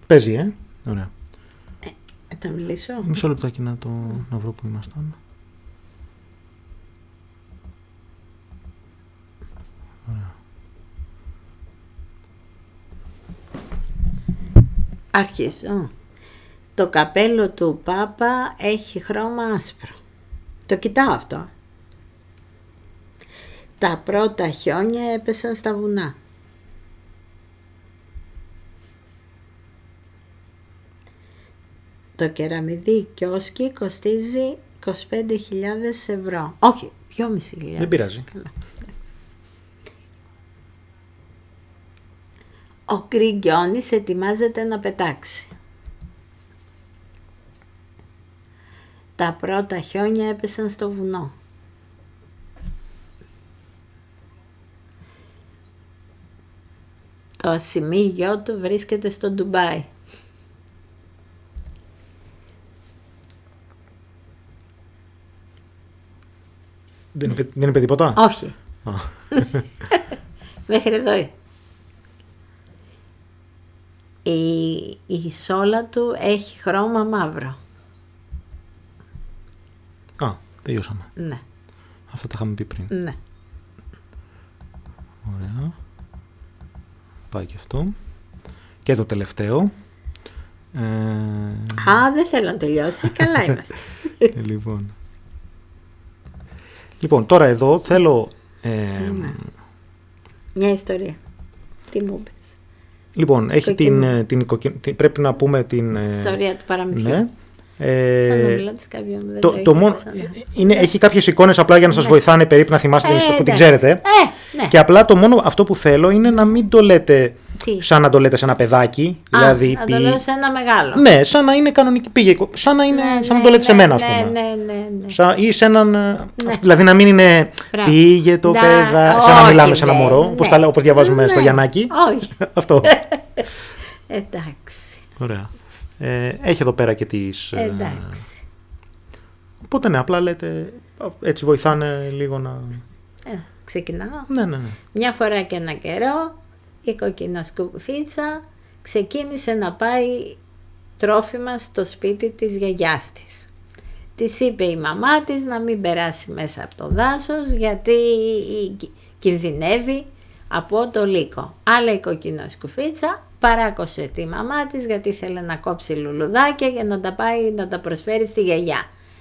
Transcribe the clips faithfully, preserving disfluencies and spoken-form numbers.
Παίζει, ε. Ωραία. Ε, θα μιλήσω. Μισό λεπτάκι να, το, να βρω που ήμασταν. Ωραία. Αρχίζω. Το καπέλο του Πάπα έχει χρώμα άσπρο. Το κοιτάω αυτό. Τα πρώτα χιόνια έπεσαν στα βουνά. Το κεραμιδί κιόσκι κοστίζει είκοσι πέντε χιλιάδες ευρώ. Όχι, δυόμισι χιλιάδες. Δεν πειράζει. Καλά. Ο Γκριγκιόνης ετοιμάζεται να πετάξει. Τα πρώτα χιόνια έπεσαν στο βουνό. Το ασημίγιο του βρίσκεται στο Ντουμπάι. Δεν, δεν είπε τίποτα? Όχι. Μέχρι εδώ. Η, η σόλα του έχει χρώμα μαύρο. Α, τελειώσαμε. Ναι. Αυτά τα είχαμε πει πριν. Ναι. Ωραία. Πάει και αυτό. Και το τελευταίο. Ε... Α, δεν θέλω να τελειώσει. Καλά είμαστε. ε, λοιπόν. λοιπόν, τώρα εδώ θέλω... Ε... Ναι. Μια ιστορία. Τι μου είπες? Λοιπόν, έχει την, την, την, πρέπει να πούμε την... Ιστορία του παραμυθιού. Ναι. Ε, Σαν να μιλάτε σε κάποιον, δεν το, το το μόνο, είναι, έχει κάποιες εικόνες απλά για να σας ναι. βοηθάνε περίπου να θυμάστε ε, την που την εντάξει. ξέρετε. Ε, ναι. Και απλά το μόνο αυτό που θέλω είναι να μην το λέτε Τι? σαν να το λέτε σε ένα παιδάκι. Α, δηλαδή, να πι... το λέω σε ένα μεγάλο. Ναι, σαν να είναι κανονική πήγε. Σαν να, είναι, Ναι, σαν ναι, να το λέτε ναι, σε μένα, ας ναι, πούμε. Ναι, ναι, ναι. Σαν, ή σε έναν. Ναι. Δηλαδή να μην είναι Μπράβο. πήγε το Ντα, παιδά. Σαν να όχι, μιλάμε σε ένα ναι, μωρό. ναι. Όπως, τα, όπως διαβάζουμε ναι. στο Γιαννάκι. Όχι. Αυτό. Εντάξει. Ωραία. Ε, έχει εδώ πέρα και τις... Εντάξει. Οπότε ναι, απλά λέτε, έτσι βοηθάνε λίγο να... Ε, ξεκινάω. Ναι, ναι, ναι. Μια φορά και ένα καιρό η κοκκινοσκουφίτσα ξεκίνησε να πάει τρόφιμα στο σπίτι της γιαγιάς της. Της είπε η μαμά της να μην περάσει μέσα από το δάσος γιατί κινδυνεύει από το λύκο. Αλλά η κοκκινοσκουφίτσα παράκωσε τη μαμά της γιατί ήθελε να κόψει λουλουδάκια για να τα πάει να τα προσφέρει στη γιαγιά.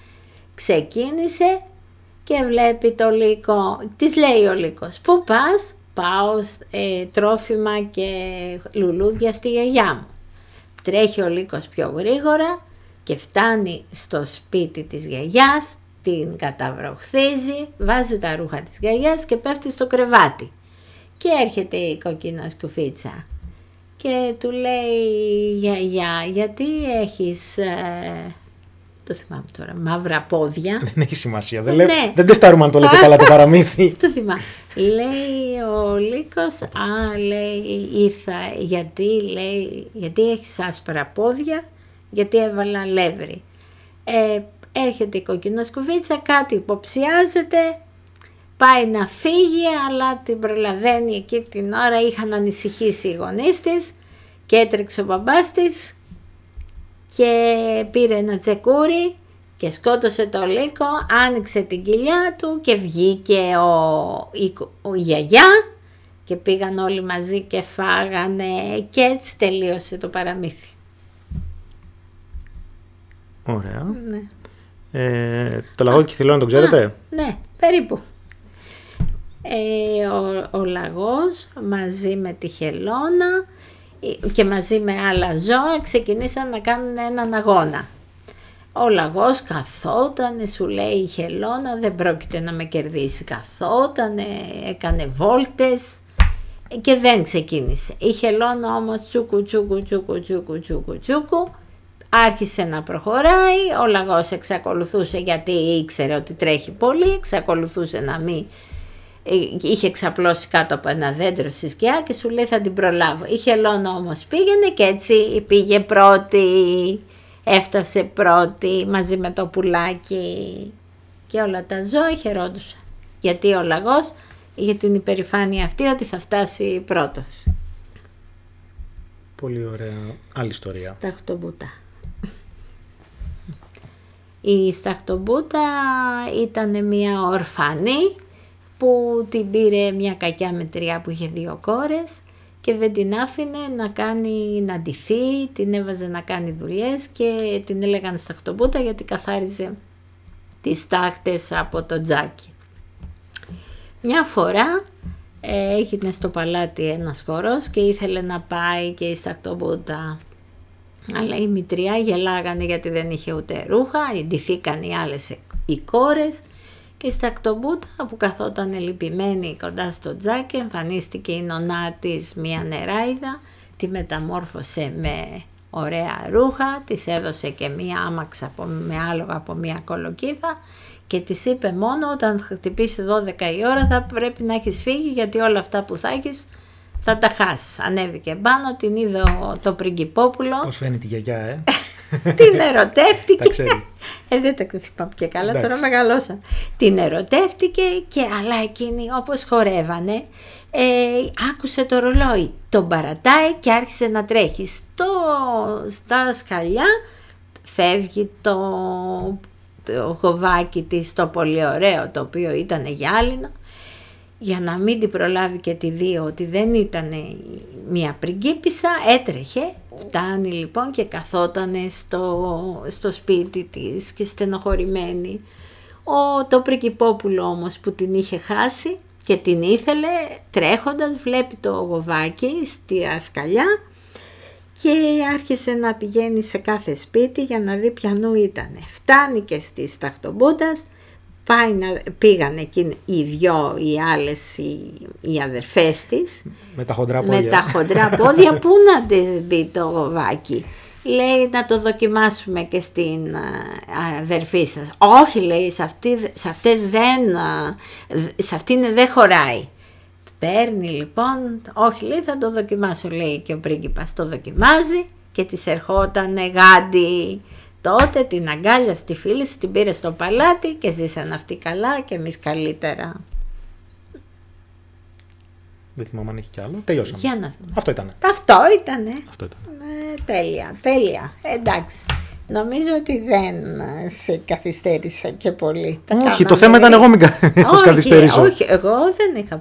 Ξεκίνησε και βλέπει το λύκο. Της λέει ο λύκος, πού πας? Πάω ε, τρόφιμα και λουλούδια στη γιαγιά μου. Τρέχει ο λύκος πιο γρήγορα και φτάνει στο σπίτι της γιαγιάς, την καταβροχθίζει, βάζει τα ρούχα της γιαγιάς και πέφτει στο κρεβάτι. Και έρχεται η κοκκινοσκουφίτσα και του λέει, γιαγιά, γιατί έχεις... Ε, το θυμάμαι τώρα, μαύρα πόδια. Δεν έχει σημασία, δεν, ναι. λέω, δεν τεστάρουμε αν το λέτε καλά το παραμύθι. Το θυμάμαι. Λέει ο λύκος, α, λέει, ήρθα, γιατί, λέει, γιατί έχεις άσπρα πόδια, γιατί έβαλα λεύρη. Ε, έρχεται η κοκκινοσκουφίτσα, κάτι υποψιάζεται, πάει να φύγει, αλλά την προλαβαίνει εκεί την ώρα, είχαν ανησυχήσει οι γονείς της και έτρεξε ο μπαμπάς της και πήρε ένα τσεκούρι και σκότωσε το λύκο, άνοιξε την κοιλιά του και βγήκε ο, η, ο, η γιαγιά και πήγαν όλοι μαζί και φάγανε και έτσι τελείωσε το παραμύθι. Ωραία. Ναι. Ε, το λαγό και θηλώνα τον ξέρετε? Α, ναι, περίπου. Ε, ο, ο λαγός μαζί με τη χελώνα και μαζί με άλλα ζώα ξεκινήσαν να κάνουν έναν αγώνα. Ο λαγός καθότανε, σου λέει η χελώνα, δεν πρόκειται να με κερδίσει. Καθότανε, έκανε βόλτες και δεν ξεκίνησε. Η χελώνα όμως τσούκου τσούκου τσούκου τσούκου τσούκου τσούκου άρχισε να προχωράει. Ο λαγός εξακολουθούσε γιατί ήξερε ότι τρέχει πολύ, εξακολουθούσε να μην... Είχε ξαπλώσει κάτω από ένα δέντρο στη σκιά και σου λέει θα την προλάβω. Η χελώνα όμως πήγαινε και έτσι πήγε πρώτη, έφτασε πρώτη μαζί με το πουλάκι και όλα τα ζώα χαιρόντουσαν. Γιατί ο λαγός είχε την υπερηφάνεια αυτή ότι θα φτάσει πρώτος. Πολύ ωραία. Άλλη ιστορία. Σταχτομπούτα. Η Σταχτομπούτα ήταν μια ορφανή που την πήρε μια κακιά μετριά που είχε δύο κόρες και δεν την άφηνε να κάνει, να ντυθεί, την έβαζε να κάνει δουλειές και την έλεγαν Σταχτομπούτα γιατί καθάριζε τις τάχτες από το τζάκι. Μια φορά ε, έγινε στο παλάτι ένας χορός και ήθελε να πάει και η Σταχτομπούτα. Αλλά η μητριά γελάγανε γιατί δεν είχε ούτε ρούχα, ντυθήκαν οι άλλες οι κόρες και η Σταχτομπούτα που καθόταν λυπημένη κοντά στο τζάκι εμφανίστηκε η νονά της μια νεράιδα, τη μεταμόρφωσε με ωραία ρούχα, της έδωσε και μία άμαξα με άλογα από μία κολοκύθα και της είπε μόνο όταν χτυπήσει δώδεκα η ώρα θα πρέπει να έχεις φύγει γιατί όλα αυτά που θα έχεις θα τα χάσεις. Ανέβηκε πάνω, την είδε το πριγκιπόπουλο. Πώς φαίνεται η γιαγιά, ε. Την ερωτεύτηκε. Τα ξέρει. Ε, δεν τα θυμάμαι και καλά, Εντάξει. τώρα μεγαλώσα. Την ερωτεύτηκε και αλλά εκείνη όπως χορεύανε, ε, άκουσε το ρολόι. Τον παρατάει και άρχισε να τρέχει. Στο, στα σκαλιά φεύγει το, το γοβάκι της, το πολύ ωραίο, το οποίο ήταν γυάλινο. Για να μην την προλάβει και τη δει ότι δεν ήταν μια πριγκίπισσα, έτρεχε, φτάνει λοιπόν και καθότανε στο, στο σπίτι της και στενοχωρημένη. Ο, το πριγκιπόπουλο όμως που την είχε χάσει και την ήθελε, τρέχοντας βλέπει το γοβάκι στη σκαλιά και άρχισε να πηγαίνει σε κάθε σπίτι για να δει ποιανού ήτανε. Φτάνει και στη Σταχτομπούτας. Πάει να, πήγαν εκείνοι οι δυο, οι άλλες, οι, οι αδερφές της. Με τα χοντρά πόδια. Με τα χοντρά πόδια, πού να μπει το γοβάκι. Λέει να το δοκιμάσουμε και στην αδερφή σας. Όχι, λέει, σε, αυτή, σε αυτές δεν, σε αυτήν δεν χωράει. Παίρνει λοιπόν, όχι, λέει, θα το δοκιμάσω, λέει, και ο πρίγκιπας το δοκιμάζει και της ερχότανε γάντι. Τότε την αγκάλιασε τη φίλη της, την πήρε στο παλάτι και ζήσαν αυτοί καλά και εμείς καλύτερα. Δεν θυμάμαι αν έχει κι άλλο. Τελειώσαμε. Για να δούμε. Αυτό ήταν. Αυτό ήτανε. Αυτό ήταν. Ε, τέλεια, τέλεια. Εντάξει. Νομίζω ότι δεν σε καθυστέρησα και πολύ. Τα Όχι, κάναμε. το θέμα ήταν εγώ μην κα... σας καθυστερήσω. Όχι, εγώ δεν είχα